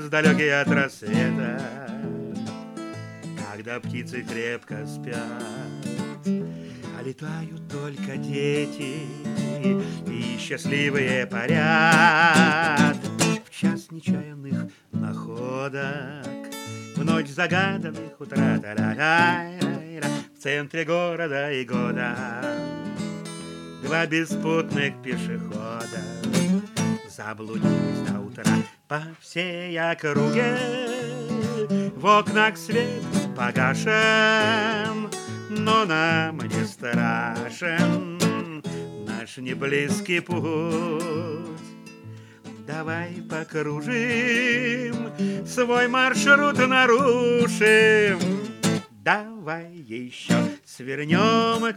час далекий от рассвета, когда птицы крепко спят, а летают только дети, и счастливые парят. В час нечаянных находок, в ночь загаданных утрат, в центре города и года два беспутных пешехода заблудились до утра по всей округе. В окнах свет погашен, но нам не страшен наш неблизкий путь. Давай покружим, свой маршрут нарушим. Давай еще свернем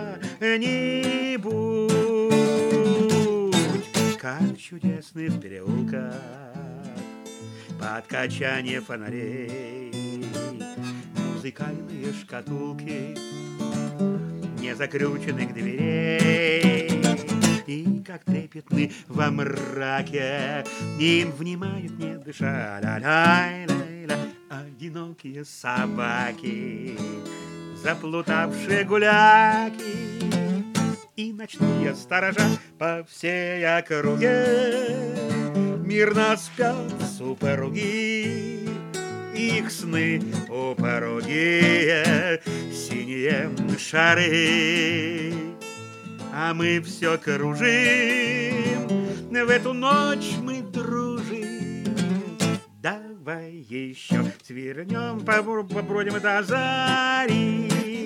куда-нибудь, как в чудесных переулках, под качание фонарей, музыкальные шкатулки незакрюченных дверей. И как трепетны во мраке, им внимают, не дыша, ля-ля-ля-ля, одинокие собаки, заплутавшие гуляки и ночные сторожа по всей округе. Мирно спят супруги, их сны упругие, синие шары. А мы все кружим, в эту ночь мы дружим. Давай еще свернем, побродим до зари.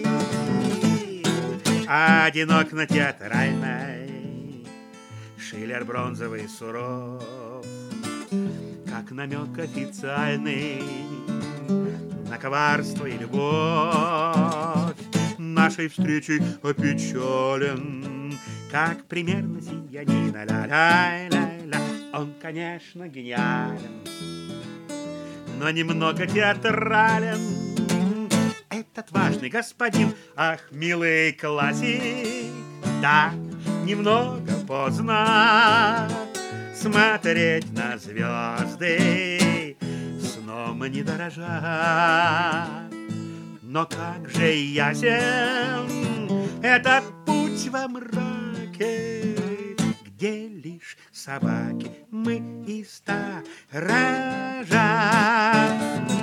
Одинок на театральной, Шиллер бронзовый суров, как намек официальный на коварство и любовь. Нашей встречей опечален, как примерно сиянина. Ля-ля-ля-ля. Он, конечно, гениален, но немного театрален. Этот важный господин, ах, милый классик, да, немного поздно смотреть на звезды, сном не дорожа. Но как же ясен этот путь во мраке, где лишь собаки мы и сторожа.